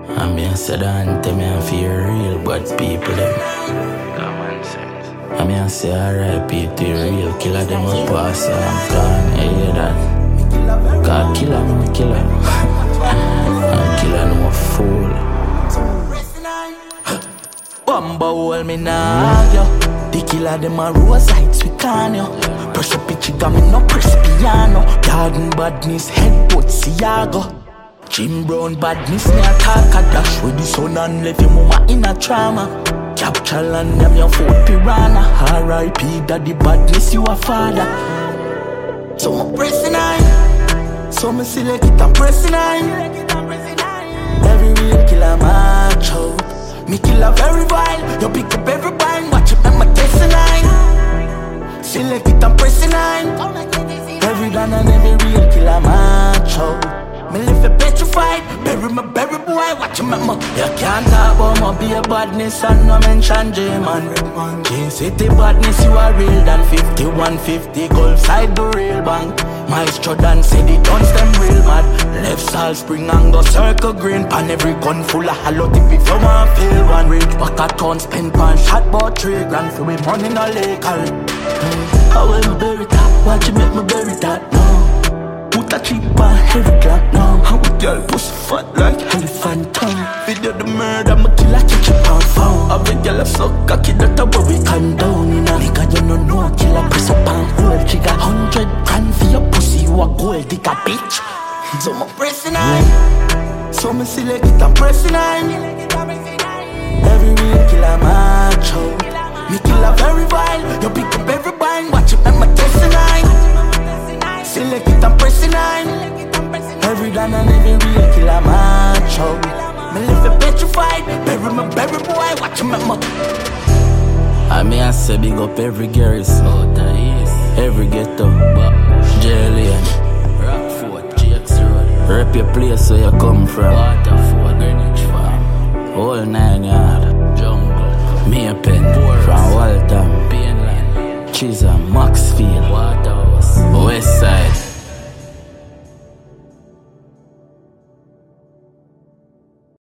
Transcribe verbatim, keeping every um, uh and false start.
I mean, I said, I tell me I feel real, but people them. Common sense. I mean, I say, R I P to real killer, them a pass, so I'm gone. You hear that? God, killer, no, me killer. I'm killer, no fool. Bumba hold me now, yo. The killer, them a rose heights, we can, yo. Press up pitch, got me no press piano. Garden badness, head put Siago. Jim Brown badness, me attack a dash with the sun and left your mama in a trauma. Capture land, them your foot piranha. R I P daddy badness, you a father. So I'm pressing on. So me select it, I'm pressing on. Every real killer match out. Me kill a very vile. You pick up every bind. Watch it, I'm a testing line. Select it, I'm pressing on. Every gun and every real killer match out. Me live a petrified, bury my bury boy, watch him at my. You can't talk about my be a badness and no mention J-Man. J-City badness, you are real than fifty-one fifty, Gulf side the real bank. Maestro Dan said the guns them real mad. Left Salt Spring and go circle green. Pan every gun full of hollow tip if you want feel one. Rich back a ton, spend pan, shot about three grand for me money no legal. I will me bury that, watch you make me bury that now. Put a cheap on heavy clock now. How a girl pussy fat like elephant tongue. Video the murder, me kill a kitchen pound found. Have a girl a suck cocky that a worry condone. In a nigga you no know, kill a press up and hold trigger. Hundred grand for your pussy, you a gold digger bitch. So me pressing on. So me select it, I'm pressing on. Every real killer match out. Me kill a very vile. You pick up every bind, watch it, I'm a testing line. Select it, I'm pressing on. Every gun and every real killer match out. Me live a petrified, bury my bury boy, watch him at my. I mean I say big up every girls out the east. Every ghetto, J-Lane, Rockford, G X Road. Rep your place where you come from. Waterford, Greenwich Farm, whole nine yard, Jungle, Maypen, from Waltham, Chisholm, Maxfield, Waterhouse, West Side.